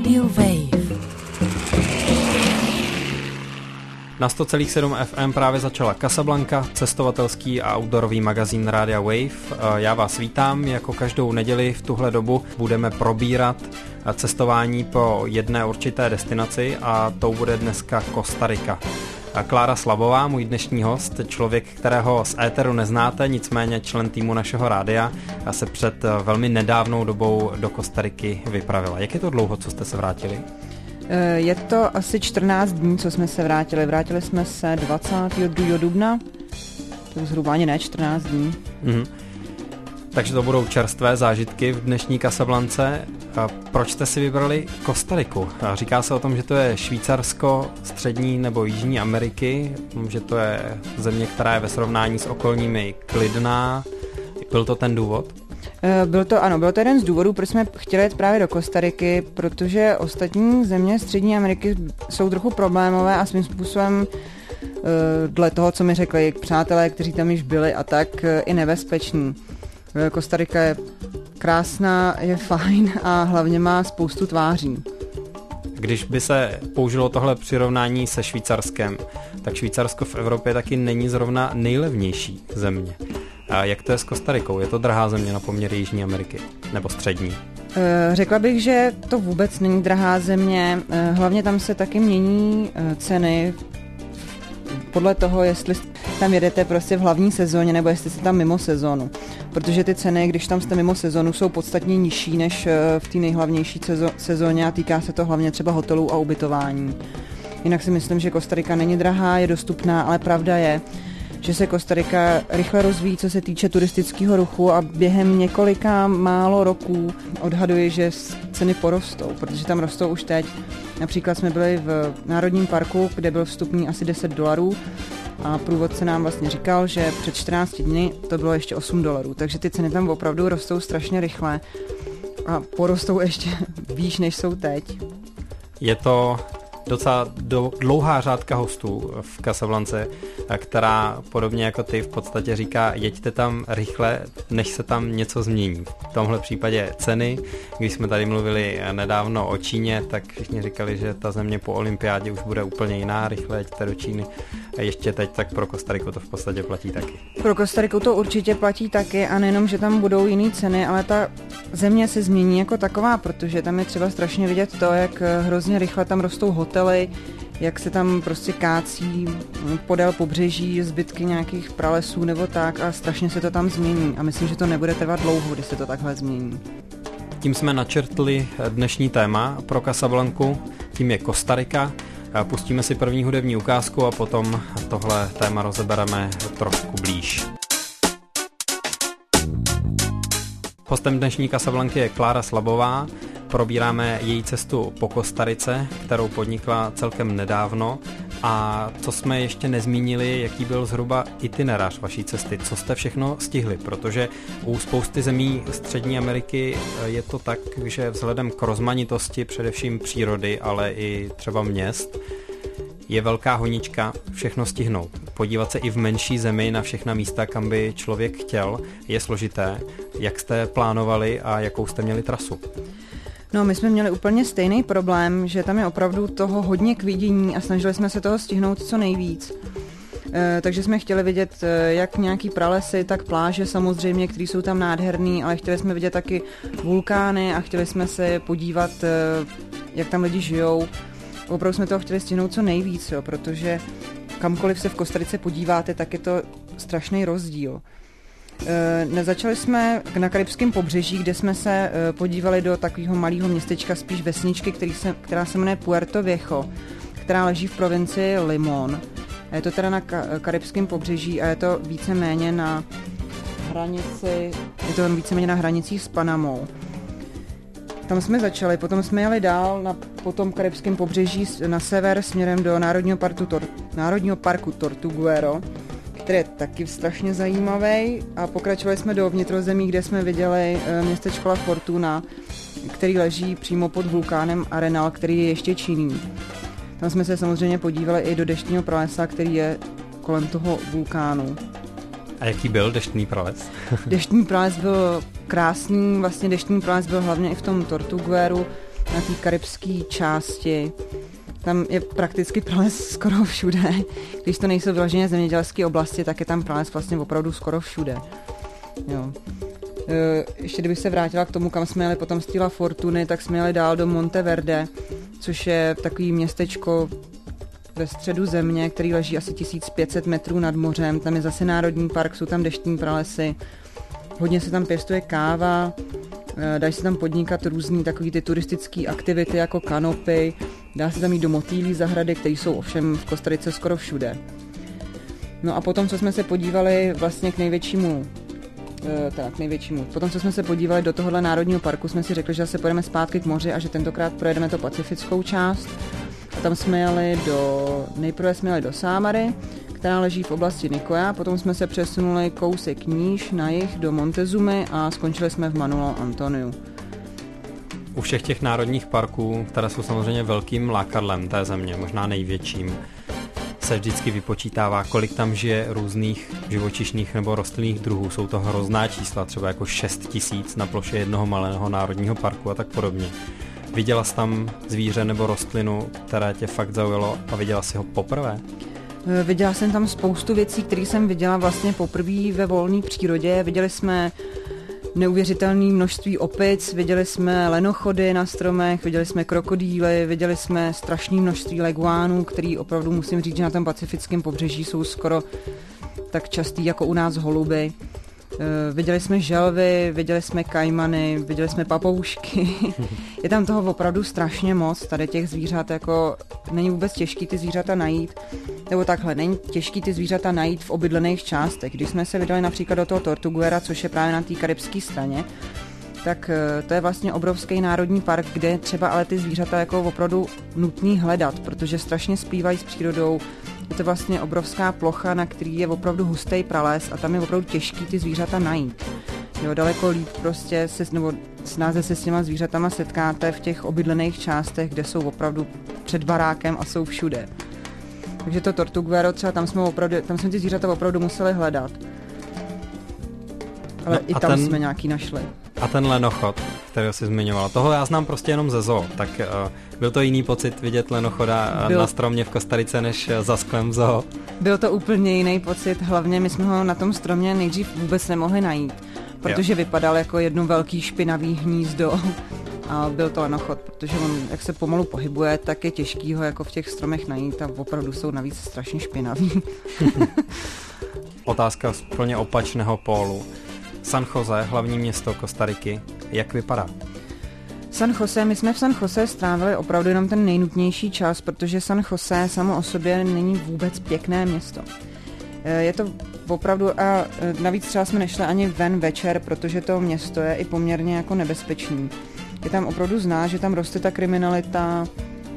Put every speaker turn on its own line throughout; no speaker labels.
Radio Wave.
Na 100,7 FM právě začala Casablanca, cestovatelský a outdoorový magazín Rádia Wave. Já vás vítám, jako každou neděli v tuhle dobu budeme probírat cestování po jedné určité destinaci a tou bude dneska Kostarika. Klára Slabová, můj dnešní host, člověk, kterého z éteru neznáte, nicméně člen týmu našeho rádia, se před velmi nedávnou dobou do Kostariky vypravila. Jak je to dlouho, co jste se vrátili?
Je to asi 14 dní, co jsme se vrátili. Vrátili jsme se 22. dubna, to zhruba ani ne 14 dní.
Takže to budou čerstvé zážitky v dnešní Casablance. Proč jste si vybrali Kostariku? Říká se o tom, že to je Švýcarsko střední nebo Jižní Ameriky, že to je země, která je ve srovnání s okolními klidná. Byl to ten důvod?
Byl to jeden z důvodů, proč jsme chtěli jít právě do Kostariky, protože ostatní země Střední Ameriky jsou trochu problémové a svým způsobem dle toho, co mi řekli přátelé, kteří tam již byli a tak, i nebezpeční. Kostarika je krásná, je fajn a hlavně má spoustu tváří.
Když by se použilo tohle přirovnání se Švýcarskem, tak Švýcarsko v Evropě taky není zrovna nejlevnější země. A jak to je s Kostarikou? Je to drahá země na poměry Jižní Ameriky? Nebo střední?
Řekla bych, že to vůbec není drahá země. Hlavně tam se taky mění ceny podle toho, jestli tam jedete prostě v hlavní sezóně nebo jestli jste tam mimo sezónu. Protože ty ceny, když tam jste mimo sezónu, jsou podstatně nižší než v té nejhlavnější sezóně a týká se to hlavně třeba hotelů a ubytování. Jinak si myslím, že Kostarika není drahá, je dostupná, ale pravda je, že se Kostarika rychle rozvíjí, co se týče turistického ruchu a během několika málo roků odhaduji, že ceny porostou, protože tam rostou už teď. Například jsme byli v Národním parku, kde byl vstupní asi $10 a průvodce nám vlastně říkal, že před 14 dny to bylo ještě $8, takže ty ceny tam opravdu rostou strašně rychle a porostou ještě výš, než jsou teď.
Je to docela dlouhá řádka hostů v Casablance, která podobně jako ty v podstatě říká, jeďte tam rychle, než se tam něco změní. V tomhle případě ceny, když jsme tady mluvili nedávno o Číně, tak všichni říkali, že ta země po olympiádě už bude úplně jiná, rychle jeďte do Číny. A ještě teď, tak pro Kostariku to v podstatě platí taky. Pro
Kostariku to určitě platí taky a nejenom, že tam budou jiné ceny, ale ta země se změní jako taková, protože tam je třeba strašně vidět to, jak hrozně rychle tam rostou hotely, jak se tam prostě kácí podél pobřeží zbytky nějakých pralesů nebo tak a strašně se to tam změní a myslím, že to nebude trvat dlouho, když se to takhle změní.
Tím jsme načrtli dnešní téma pro Casablanku, tím je Kostarika. Pustíme si první hudební ukázku a potom tohle téma rozebereme trošku blíž. Hostem dnešní Casablanky je Klára Slabová. Probíráme její cestu po Kostarice, kterou podnikla celkem nedávno. A co jsme ještě nezmínili, jaký byl zhruba itinerář vaší cesty, co jste všechno stihli, protože u spousty zemí Střední Ameriky je to tak, že vzhledem k rozmanitosti především přírody, ale i třeba měst, je velká honička všechno stihnout. Podívat se i v menší zemi na všechna místa, kam by člověk chtěl, je složité. Jak jste plánovali a jakou jste měli trasu?
No, my jsme měli úplně stejný problém, že tam je opravdu toho hodně k vidění a snažili jsme se toho stihnout co nejvíc. Takže jsme chtěli vidět jak nějaký pralesy, tak pláže samozřejmě, které jsou tam nádherný, ale chtěli jsme vidět taky vulkány a chtěli jsme se podívat, jak tam lidi žijou. Opravdu jsme toho chtěli stihnout co nejvíc, jo, protože kamkoliv se v Kostarice podíváte, tak je to strašný rozdíl. Začali jsme na karibském pobřeží, kde jsme se podívali do takového malého městečka, spíš vesničky, která se jmenuje Puerto Viejo, která leží v provincii Limón. Je to teda na karibském pobřeží a je to víceméně na hranicích s Panamou. Tam jsme začali, potom jsme jeli dál po tom karibském pobřeží na sever směrem do Národního parku Tortuguero, který je taky strašně zajímavý, a pokračovali jsme do vnitrozemí, kde jsme viděli městečko La Fortuna, který leží přímo pod vulkánem Arenal, který je ještě činný. Tam jsme se samozřejmě podívali i do deštního pralesa, který je kolem toho vulkánu.
A jaký byl deštný prales?
Deštný prales byl krásný, vlastně deštný prales byl hlavně i v tom Tortugueru, na té karibské části. Tam je prakticky prales skoro všude. Když to nejsou vyloženě zemědělské oblasti, tak je tam prales vlastně opravdu skoro všude. Jo. Ještě kdybych se vrátila k tomu, kam jsme jeli potom z té La Fortuny, tak jsme jeli dál do Monteverde, což je takový městečko ve středu země, který leží asi 1500 metrů nad mořem. Tam je zase národní park, jsou tam deštní pralesy, hodně se tam pěstuje káva, dají se tam podnikat různý takový ty turistické aktivity jako kanopy, dá se tam jít do motýlí zahrady, které jsou ovšem v Kostarice skoro všude. No a potom, co jsme se podívali vlastně k největšímu, potom, co jsme se podívali do tohohle národního parku, jsme si řekli, že se pojedeme zpátky k moři a že tentokrát projedeme to pacifickou část. A tam jsme jeli nejprve jsme jeli do Sámary, která leží v oblasti Nicoya, potom jsme se přesunuli kousek níž na jih do Montezumy a skončili jsme v Manuel Antoniu.
U všech těch národních parků, které jsou samozřejmě velkým lákadlem té země, možná největším, se vždycky vypočítává, kolik tam žije různých živočišných nebo rostlinných druhů. Jsou to hrozná čísla, třeba jako 6 000 na ploše jednoho malého národního parku a tak podobně. Viděla jsi tam zvíře nebo rostlinu, které tě fakt zaujalo a viděla jsi ho poprvé?
Viděla jsem tam spoustu věcí, které jsem viděla vlastně poprvé ve volné přírodě. Viděli jsme neuvěřitelné množství opic, viděli jsme lenochody na stromech, viděli jsme krokodýly, viděli jsme strašné množství leguánů, který opravdu musím říct, že na tom pacifickém pobřeží jsou skoro tak častý jako u nás holuby. Viděli jsme želvy, viděli jsme kajmany, viděli jsme papoušky. Je tam toho opravdu strašně moc, tady těch zvířat, jako není vůbec těžký ty zvířata najít, nebo takhle, není těžký ty zvířata najít v obydlených částech. Když jsme se vydali například do toho Tortuguera, což je právě na té karibské straně, tak to je vlastně obrovský národní park, kde třeba ale ty zvířata jako opravdu nutný hledat, protože strašně splývají s přírodou. Je to vlastně obrovská plocha, na který je opravdu hustý prales a tam je opravdu těžký ty zvířata najít. Jo, daleko líp prostě nebo snáze se s těma zvířatama setkáte v těch obydlených částech, kde jsou opravdu před barákem a jsou všude. Takže to Tortuguero třeba tam jsme ty zvířata opravdu museli hledat. Ale i tam jsme nějaký našli.
A ten lenochod, který jsi zmiňovala, toho já znám prostě jenom ze zoo, tak byl to jiný pocit vidět lenochoda na stromě v Kostarice než za sklem v zoo? Byl
to úplně jiný pocit, hlavně my jsme ho na tom stromě nejdřív vůbec nemohli najít, protože vypadal jako jedno velký špinavý hnízdo a byl to lenochod, protože on, jak se pomalu pohybuje, tak je těžký ho jako v těch stromech najít a opravdu jsou navíc strašně špinavý.
Otázka z plně opačného pólu. San Jose, hlavní město Kostariky, jak vypadá?
San Jose, my jsme v San Jose strávili opravdu jenom ten nejnutnější čas, protože San Jose samo o sobě není vůbec pěkné město. Je to opravdu, a navíc třeba jsme nešli ani ven večer, protože to město je i poměrně jako nebezpečný. Je tam opravdu znát, že tam roste ta kriminalita,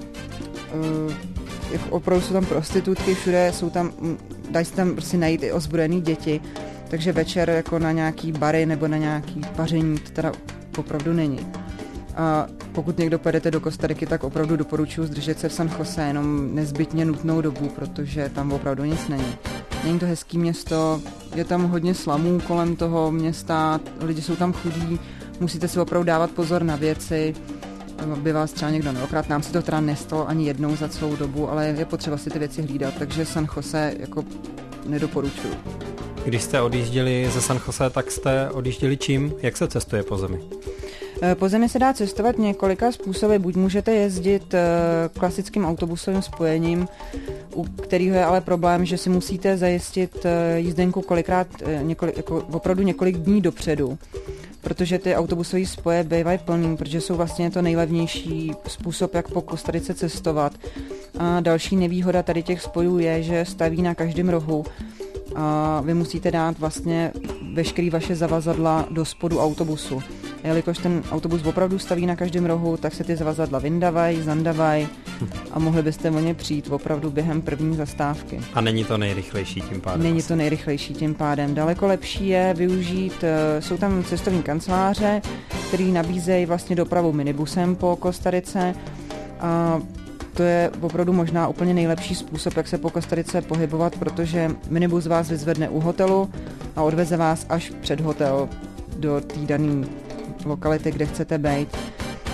opravdu jsou tam prostitutky, všude jsou tam, dají se tam prostě najít i ozbrojený děti, takže večer jako na nějaký bary nebo na nějaký paření to teda opravdu není. A pokud někdo pojedete do Kostariky, tak opravdu doporučuji zdržet se v San Jose jenom nezbytně nutnou dobu, protože tam opravdu nic není. Není to hezký město, je tam hodně slamů kolem toho města, lidi jsou tam chudí, musíte si opravdu dávat pozor na věci, aby vás třeba někdo neokradl. Nám se to teda nestalo ani jednou za celou dobu, ale je potřeba si ty věci hlídat, takže San Jose jako nedoporučuji.
Když jste odjížděli ze San Jose, tak jste odjížděli čím? Jak se cestuje po zemi?
Po zemi se dá cestovat několika způsoby. Buď můžete jezdit klasickým autobusovým spojením, u kterého je ale problém, že si musíte zajistit jízdenku opravdu několik dní dopředu, protože ty autobusové spoje bývají plný, protože jsou vlastně to nejlevnější způsob, jak po Kostarice cestovat. A další nevýhoda tady těch spojů je, že staví na každém rohu a vy musíte dát vlastně veškerý vaše zavazadla do spodu autobusu. A jelikož ten autobus opravdu staví na každém rohu, tak se ty zavazadla vyndávají, zandávají a mohli byste o ně přijít opravdu během první zastávky.
A není to nejrychlejší tím pádem?
Není to nejrychlejší tím pádem. Daleko lepší je využít, jsou tam cestovní kanceláře, který nabízejí vlastně dopravu minibusem po Kostarice a to je opravdu možná úplně nejlepší způsob, jak se po Kostarice pohybovat, protože minibus vás vyzvedne u hotelu a odveze vás až před hotel do té dané lokality, kde chcete být.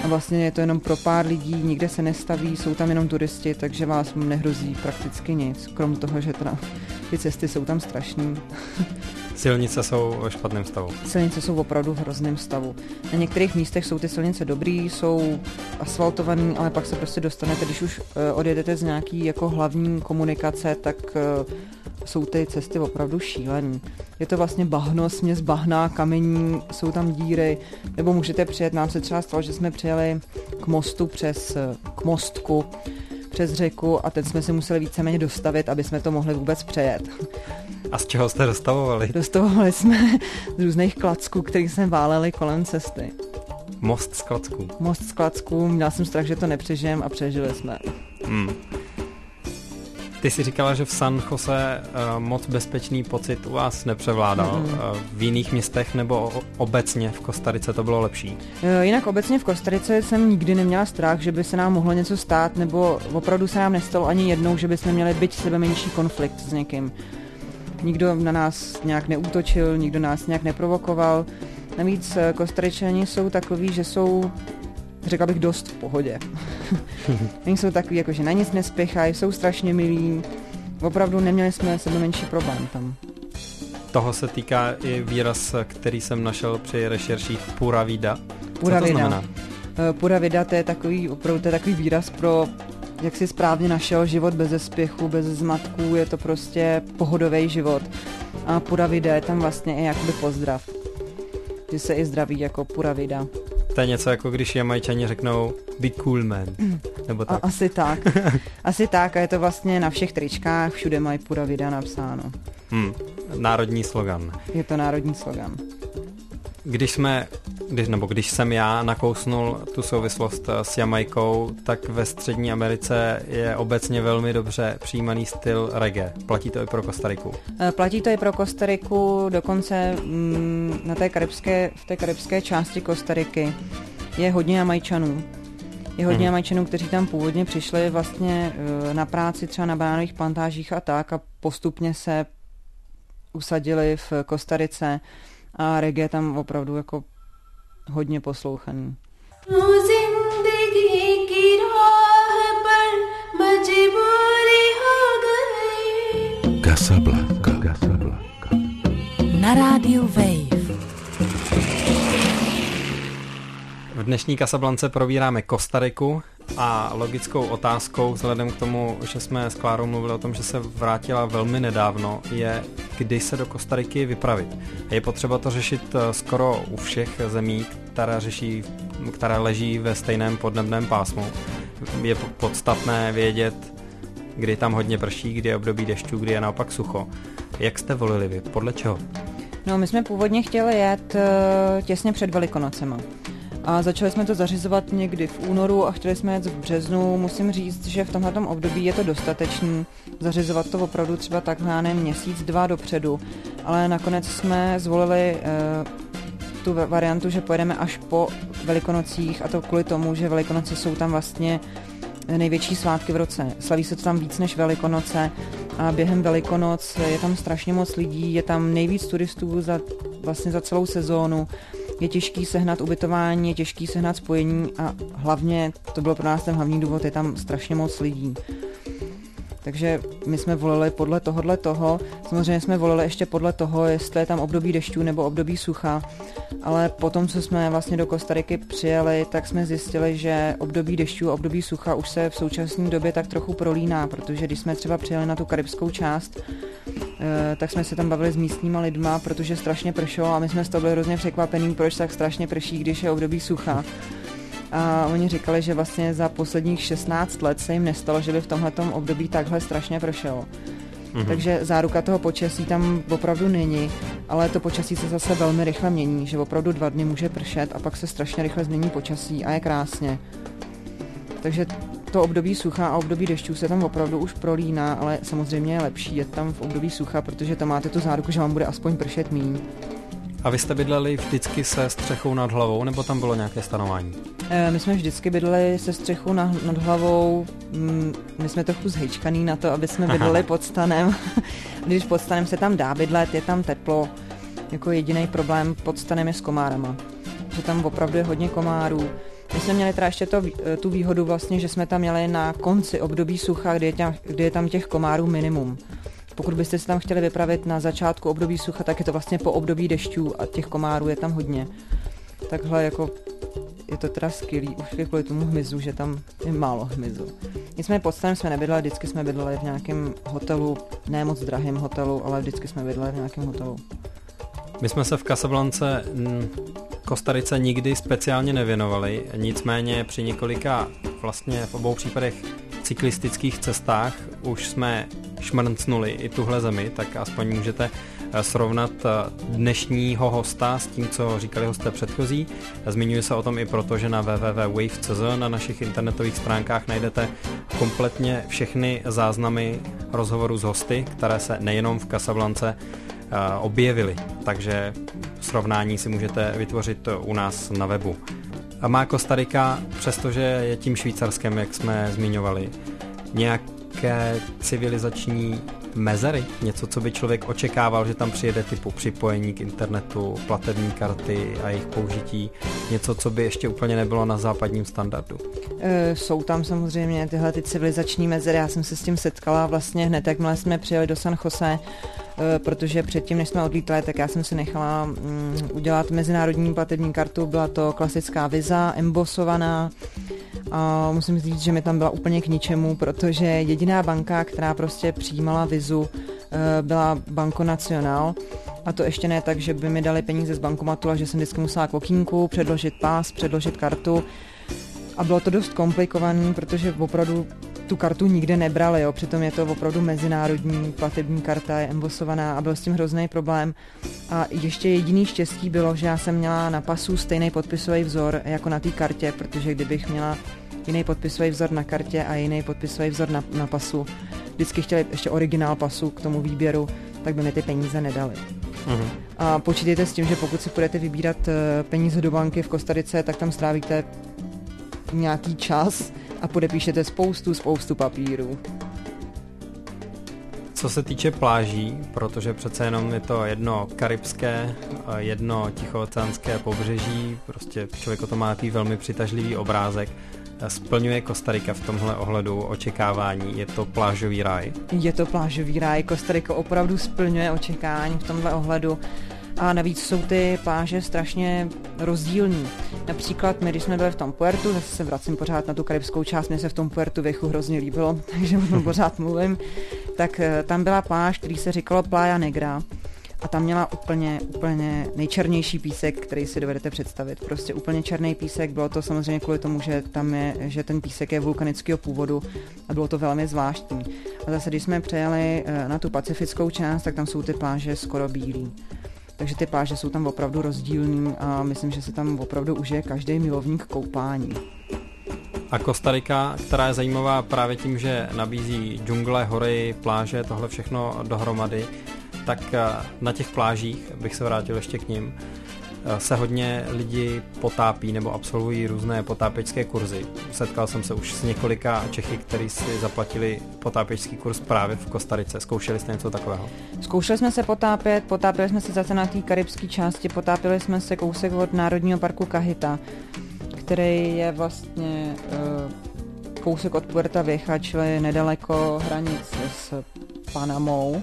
a vlastně je to jenom pro pár lidí, nikde se nestaví, jsou tam jenom turisti, takže vás nehrozí prakticky nic, krom toho, že teda ty cesty jsou tam strašný.
Silnice jsou ve špatném stavu.
Silnice jsou opravdu v hrozném stavu. Na některých místech jsou ty silnice dobrý, jsou asfaltovaný, ale pak se prostě dostanete, když už odjedete z nějaký jako hlavní komunikace, tak jsou ty cesty opravdu šílený. Je to vlastně bahno, směs bahna, kamení, jsou tam díry, nebo můžete přijet, nám se třeba stalo, že jsme přijeli k mostu k mostku přes řeku a teď jsme si museli víceméně dostavit, aby jsme to mohli vůbec přejet.
A z čeho jste dostavovali?
Dostavovali jsme z různých klacků, které jsme váleli kolem cesty.
Most z klacků?
Most z klacků, měl jsem strach, že to nepřežijem a přežili jsme.
Ty jsi říkala, že v San Jose moc bezpečný pocit u vás nepřevládal. V jiných městech nebo obecně v Kostarice to bylo lepší?
Jinak obecně v Kostarice jsem nikdy neměla strach, že by se nám mohlo něco stát, nebo opravdu se nám nestalo ani jednou, že bychom měli byť sebe menší konflikt s někým. Nikdo na nás nějak neútočil, nikdo nás nějak neprovokoval. Navíc Kostaričani jsou takový, že jsou, řekla bych, dost v pohodě. Oni jsou takový, jako že na nic nespěchají, jsou strašně milí. Opravdu neměli jsme sebe menší problém tam.
Toho se týká i výraz, který jsem našel při rešerších pura vida.
Pura
Co to
vida
znamená?
Pura vida, to je takový výraz pro, jak si správně našel, život bez spěchu, bez zmatků, je to prostě pohodový život. A pura vida je tam vlastně i jakoby pozdrav. Že se i zdraví jako pura vida.
To je něco jako když Jamajčani řeknou be cool man, nebo tak.
Asi tak. Asi tak a je to vlastně na všech tričkách, všude mají pura vida napsáno.
Národní slogan.
Je to národní slogan.
Když jsem já nakousnul tu souvislost s Jamajkou, tak ve Střední Americe je obecně velmi dobře přijímaný styl reggae. Platí to i pro Kostariku?
Platí to i pro Kostariku, dokonce v té karibské části Kostariky je hodně Jamajčanů. Je hodně Jamajčanů, kteří tam původně přišli vlastně na práci třeba na banánových plantážích a tak a postupně se usadili v Kostarice a reggae tam opravdu jako hodně poslouchaný.
Casablanca. Na rádiu Wave.
V dnešní Casablance probíráme Kostariku a logickou otázkou, vzhledem k tomu, že jsme s Klárou mluvili o tom, že se vrátila velmi nedávno, je, kdy se do Kostariky vypravit. Je potřeba to řešit skoro u všech zemí, které leží ve stejném podnebném pásmu. Je podstatné vědět, kdy tam hodně prší, kdy je období dešťů, kdy je naopak sucho. Jak jste volili vy? Podle čeho?
No, my jsme původně chtěli jet těsně před Velikonocema. A začali jsme to zařizovat někdy v únoru a chtěli jsme jet v březnu. Musím říct, že v tomhletom období je to dostatečný. Zařizovat to opravdu třeba takhle, nevím, měsíc, 2 dopředu. Ale nakonec jsme zvolili tu variantu, že pojedeme až po Velikonocích a to kvůli tomu, že Velikonoce jsou tam vlastně největší svátky v roce. Slaví se to tam víc než Velikonoce a během Velikonoc je tam strašně moc lidí, je tam nejvíc turistů za celou sezónu. Je těžký sehnat ubytování, je těžký sehnat spojení a hlavně, to bylo pro nás ten hlavní důvod, je tam strašně moc lidí. Takže my jsme volili podle toho. Samozřejmě jsme volili ještě podle toho, jestli je tam období dešťů nebo období sucha, ale potom, co jsme vlastně do Kostariky přijeli, tak jsme zjistili, že období dešťů a období sucha už se v současné době tak trochu prolíná, protože když jsme třeba přijeli na tu karibskou část, tak jsme se tam bavili s místníma lidma, protože strašně pršelo a my jsme z toho byli hrozně překvapení, proč tak strašně prší, když je období sucha. A oni říkali, že vlastně za posledních 16 let se jim nestalo, že by v tomhletom období takhle strašně pršelo. Takže záruka toho počasí tam opravdu není, ale to počasí se zase velmi rychle mění, že opravdu 2 dny může pršet a pak se strašně rychle změní počasí a je krásně. Takže to období sucha a období dešťů se tam opravdu už prolíná, ale samozřejmě je lepší jet tam v období sucha, protože tam máte tu záruku, že vám bude aspoň pršet míň.
A vy jste bydleli vždycky se střechou nad hlavou, nebo tam bylo nějaké stanování?
My jsme vždycky bydleli se střechou nad hlavou, my jsme trochu zhejčkaný na to, aby jsme bydleli pod stanem. Když pod stanem se tam dá bydlet, je tam teplo, jako jediný problém pod stanem je s komárama. Že tam opravdu je hodně komárů My jsme měli teda ještě tu výhodu vlastně, že jsme tam měli na konci období sucha, kdy je tam těch komárů minimum. Pokud byste se tam chtěli vypravit na začátku období sucha, tak je to vlastně po období dešťů a těch komárů je tam hodně. Takhle jako je to teda skvělý, už kvůli tomu hmyzu, že tam je málo hmyzu. Nicméně pod stanem jsme nebydleli, vždycky jsme bydleli v nějakém hotelu, ne moc drahém hotelu, ale vždycky jsme bydleli v nějakém hotelu.
My jsme se v Casablance Kostarice nikdy speciálně nevěnovali, nicméně při několika vlastně v obou případech cyklistických cestách už jsme šmrncnuli i tuhle zemi, tak aspoň můžete srovnat dnešního hosta s tím, co říkali hosté předchozí. Zmiňuji se o tom i proto, že na www.wave.cz na našich internetových stránkách najdete kompletně všechny záznamy rozhovorů s hosty, které se nejenom v Casablance objevily, takže srovnání si můžete vytvořit u nás na webu. A má Kostarika, přestože je tím Švýcarskem, jak jsme zmiňovali, nějaké civilizační mezery? Něco, co by člověk očekával, že tam přijede, typu připojení k internetu, platební karty a jejich použití? Něco, co by ještě úplně nebylo na západním standardu?
Jsou tam samozřejmě tyhle ty civilizační mezery. Já jsem se s tím setkala vlastně hned, jakmile jsme přijeli do San Jose, protože předtím, než jsme odlítali, tak já jsem si nechala udělat mezinárodní platební kartu. Byla to klasická Visa, embosovaná. A musím říct, že mi tam byla úplně k ničemu, protože jediná banka, která prostě přijímala vizu, byla Banco Nacional. A to ještě ne tak, že by mi dali peníze z bankomatu, a že jsem vždycky musela k okýnku předložit pás, předložit kartu. A bylo to dost komplikované, protože opravdu tu kartu nikde nebrali, jo. Přitom je to opravdu mezinárodní platební karta, je embosovaná a byl s tím hrozný problém. A ještě jediný štěstí bylo, že já jsem měla na pasu stejný podpisový vzor jako na té kartě, protože kdybych měla jiný podpisový vzor na kartě a jiný podpisový vzor na pasu, vždycky chtěli ještě originál pasu k tomu výběru, tak by mi ty peníze nedali. Mhm. A počítejte s tím, že pokud si budete vybírat peníze do banky v Kostarice, tak tam strávíte nějaký čas a podepíšete spoustu papírů.
Co se týče pláží, protože přece jenom je to jedno karibské, jedno tichooceánské pobřeží, prostě člověk o tom má takový velmi přitažlivý obrázek. Splňuje Kostarika v tomhle ohledu očekávání? Je to plážový ráj? Je to plážový ráj.
Kostarika opravdu splňuje očekávání v tomhle ohledu. A navíc jsou ty pláže strašně rozdílný. Například my, když jsme byli v tom Puertu, zase se vracím pořád na tu karibskou část, mně se v tom Puertu Vieju hrozně líbilo, takže o tom pořád mluvím, tak tam byla pláž, který se říkalo Playa Negra. A tam měla úplně nejčernější písek, který si dovedete představit. Prostě úplně černý písek, bylo to samozřejmě kvůli tomu, že ten písek je vulkanického původu a bylo to velmi zvláštní. A zase, když jsme přejeli na tu pacifickou část, tak tam jsou ty pláže skoro bílý. Takže ty pláže jsou tam opravdu rozdílný a myslím, že se tam opravdu užije každý milovník koupání.
A Kostarika, která je zajímavá právě tím, že nabízí džungle, hory, pláže, tohle všechno dohromady, tak na těch plážích, bych se vrátil ještě k nim, se hodně lidi potápí nebo absolvují různé potápěčské kurzy. Setkal jsem se už s několika Čechy, kteří si zaplatili potápěčský kurz právě v Kostarice. Zkoušeli jste něco takového?
Zkoušeli jsme se potápěli jsme se zase na té karibské části, potápěli jsme se kousek od Národního parku Cajita, který je vlastně kousek od Puerta Vieja, čili nedaleko hranic s Panamou.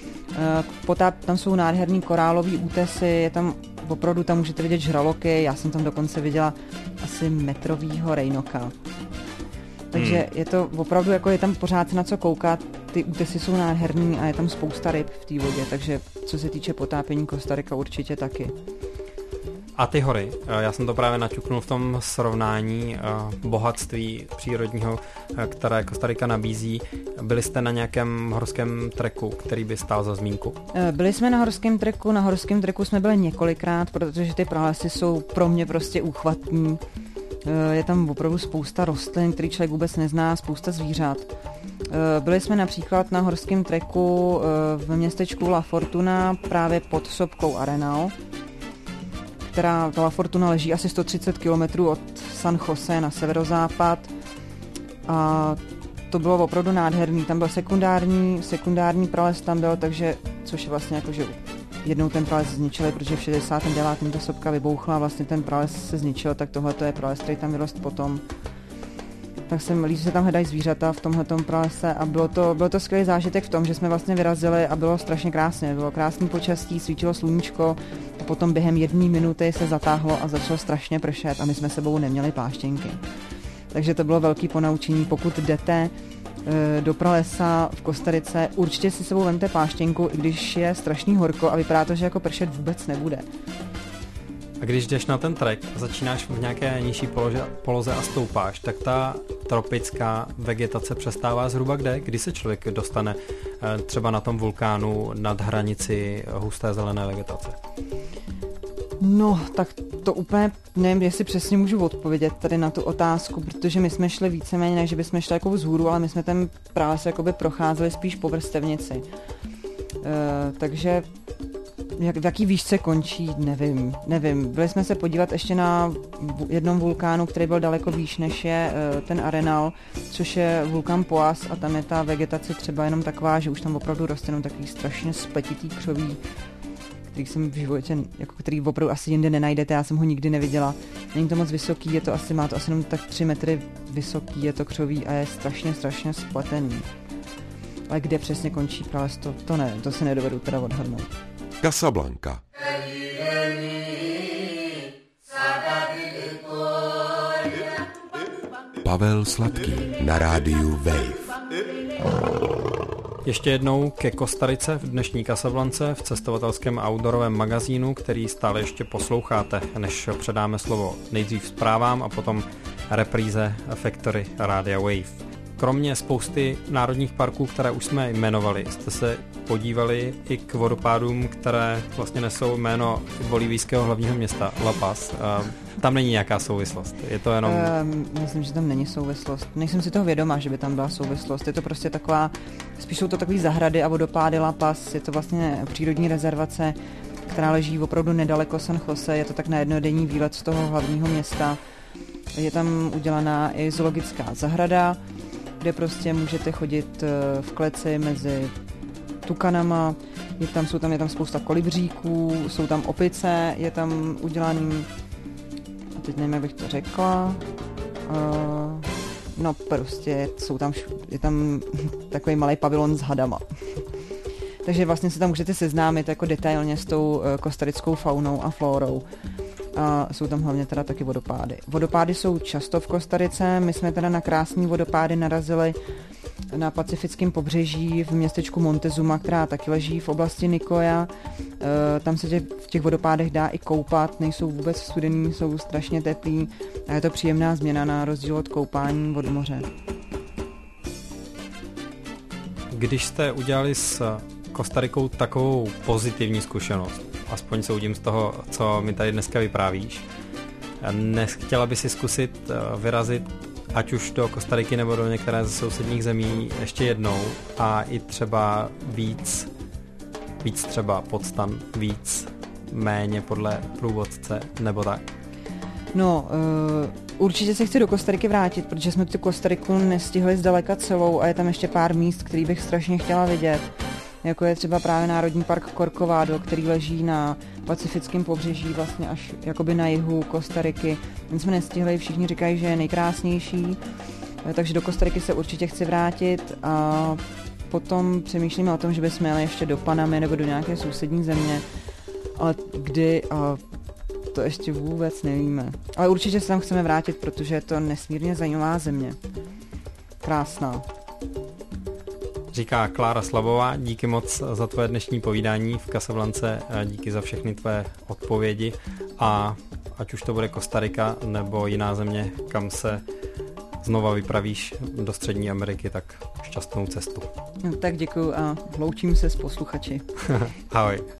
Tam jsou nádherný korálový útesy, je tam opravdu, tam můžete vidět žraloky, já jsem tam dokonce viděla asi metrovýho rejnoka. Takže je to opravdu, jako je tam pořád na co koukat, ty útesy jsou nádherný a je tam spousta ryb v té vodě, takže co se týče potápění, Kostarika určitě taky.
A ty hory, já jsem to právě naťuknul v tom srovnání bohatství přírodního, které Kostarika nabízí. Byli jste na nějakém horském treku, který by stál za zmínku?
Byli jsme na horském treku jsme byli několikrát, protože ty pralesy jsou pro mě prostě úchvatní. Je tam opravdu spousta rostlin, který člověk vůbec nezná, spousta zvířat. Byli jsme například na horském treku v městečku La Fortuna právě pod sopkou Arenal, která ta La Fortuna leží asi 130 km od San Jose na severozápad a to bylo opravdu nádherný. Tam byl sekundární prales tam byl, takže, což je vlastně jakože jednou ten prales zničili, protože v 69. ta sopka vybouchla a vlastně ten prales se zničil, tak tohle je prales, který tam vyrost potom. Tak se tam hledají zvířata v tomhletom pralese a bylo to skvělý zážitek v tom, že jsme vlastně vyrazili a bylo strašně krásně. Bylo krásný počasí, svítilo sluníčko a potom během 1 minuty se zatáhlo a začalo strašně pršet a my jsme sebou neměli pláštěnky. Takže to bylo velký ponaučení, pokud jdete do pralesa v Kostarice, určitě si sebou vemte pláštěnku, i když je strašný horko a vypadá to, že jako pršet vůbec nebude.
A když jdeš na ten trek a začínáš v nějaké nižší poloze a stoupáš, tak ta tropická vegetace přestává zhruba kde? Kdy se člověk dostane třeba na tom vulkánu nad hranici husté zelené vegetace?
No, tak to úplně nevím, jestli přesně můžu odpovědět tady na tu otázku, protože my jsme šli víceméně, než že bychom šli jako vzhůru, ale my jsme ten prales jakoby procházeli spíš po vrstevnici. Takže v jaký výšce končí, nevím. Byli jsme se podívat ještě na jednom vulkánu, který byl daleko výš, než je ten Arenal, což je vulkán Poás a tam je ta vegetace třeba jenom taková, že už tam opravdu roste jenom takový strašně spletitý křoví, který jsem v životě, jako který opravdu asi jinde nenajdete, já jsem ho nikdy neviděla. Není to moc vysoký, má to asi jenom tak 3 metry vysoký, je to křoví a je strašně spletený. Ale kde přesně končí prales, to nevím, to si nedovedu teda odhadnout.
Casablanca. Pavel Sladký na rádiu Wave.
Ještě jednou ke Kostarice v dnešní Casablance v cestovatelském outdoorovém magazínu, který stále ještě posloucháte, než předáme slovo nejdřív zprávám a potom repríze Factory Rádia Wave. Kromě spousty národních parků, které už jsme jmenovali, jste se podívali i k vodopádům, které vlastně nesou jméno bolívijského hlavního města La Paz. Tam není nějaká souvislost, je to jenom...
Myslím, že tam není souvislost. Nejsem si toho vědoma, že by tam byla souvislost. Je to prostě taková, spíš jsou to takové zahrady a vodopády La Paz. Je to vlastně přírodní rezervace, která leží opravdu nedaleko San Jose. Je to tak na jednodenní výlet z toho hlavního města. Je tam udělaná i zoologická zahrada, kde prostě můžete chodit v kleci mezi tukanama, je tam spousta kolibříků, jsou tam opice, je tam udělaný, a teď nevím, jak bych to řekla, no prostě je tam takový malý pavilon s hadama. Takže vlastně se tam můžete seznámit jako detailně s tou kostarickou faunou a flórou. A jsou tam hlavně teda taky vodopády. Vodopády jsou často v Kostarice, my jsme teda na krásný vodopády narazili na pacifickém pobřeží v městečku Montezuma, která taky leží v oblasti Nicoya. Tam se v těch vodopádech dá i koupat, nejsou vůbec studený, jsou strašně teplý a je to příjemná změna na rozdíl od koupání od moře.
Když jste udělali s Kostarikou takovou pozitivní zkušenost, aspoň soudím z toho, co mi tady dneska vyprávíš, nechtěla by si zkusit vyrazit ať už do Kostariky nebo do některé ze sousedních zemí ještě jednou a i třeba víc třeba podstan, víc méně podle průvodce, nebo tak?
No, určitě se chci do Kostariky vrátit, protože jsme tu Kostariku nestihli zdaleka celou a je tam ještě pár míst, který bych strašně chtěla vidět. Jako je třeba právě Národní park Corcovado, který leží na pacifickém pobřeží vlastně až jakoby na jihu Kostariky. My jsme nestihli, všichni říkají, že je nejkrásnější, takže do Kostariky se určitě chci vrátit a potom přemýšlíme o tom, že bychom jeli ještě do Panamy nebo do nějaké sousední země, ale kdy to ještě vůbec nevíme. Ale určitě se tam chceme vrátit, protože je to nesmírně zajímavá země. Krásná.
Říká Klára Slavová, díky moc za tvoje dnešní povídání v Casablance, díky za všechny tvé odpovědi a ať už to bude Kostarika nebo jiná země, kam se znova vypravíš do Střední Ameriky, tak šťastnou cestu.
No, tak děkuju a loučím se s posluchači.
Ahoj.